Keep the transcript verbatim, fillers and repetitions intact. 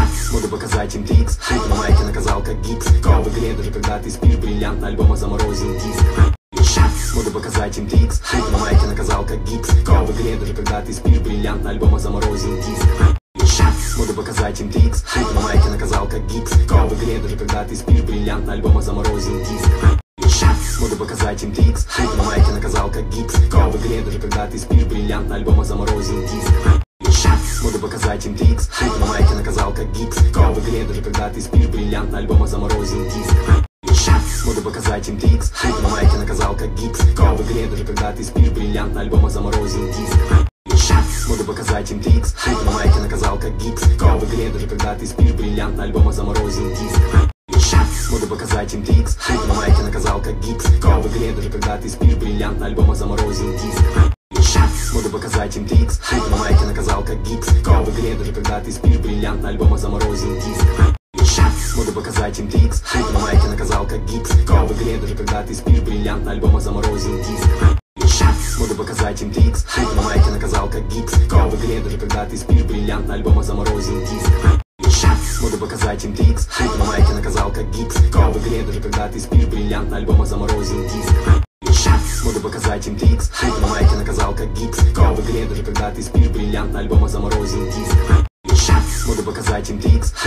Буду показать им трикс. Шут на майке наказал как гипс. Я в игре, даже когда ты спишь, бриллиант альбома заморозил диск. Буду показать им трикс. Шут на майке наказал как гипс. Я в игре, даже когда ты спишь, бриллиант альбома заморозил диск. Буду показать им трикс. Шут на майке наказал как гипс. Я в игре, даже когда ты спишь, бриллиант альбома заморозил диск. Буду показать им трикс. Шут на майке наказал как гипс. Я в игре, даже когда ты спишь, бриллиант альбома заморозил диск. Буду показать им трикс. Шут на майке наказал как гипс. Я в игре, даже когда ты спишь, бриллиант альбома заморозил диск. Буду показать им трикс. Шут на майке наказал как гипс. Я в игре, даже когда ты спишь, бриллиант альбома заморозил диск. Буду показать им трикс. Шут на майке наказал как гипс. Я в игре, даже когда ты спишь, бриллиант альбома заморозил диск. Буду показать им трикс. Шут на майке наказал как гипс. Я в игре, даже когда ты спишь, бриллиант альбома заморозил диск. Буду показать им трикс. Шут на майке наказал как гипс. Я в игре, даже когда ты спишь, бриллиант альбома заморозил диск. Буду показать им трикс. Шут на майке наказал как гипс. Я в игре, даже когда ты спишь, бриллиант альбома заморозил диск. Буду показать им трикс. Шут на майке наказал как гипс. Я в игре, даже когда ты спишь, бриллиант альбома заморозил диск. Буду показать им трикс. Шут на майке наказал как гипс. Я в игре, даже когда ты спишь, бриллиант альбома заморозил диск. Буду показать им трикс. Шут на майке наказал как гипс. Я в игре, даже когда ты спишь, бриллиант альбома заморозил диск. Буду показать им трикс.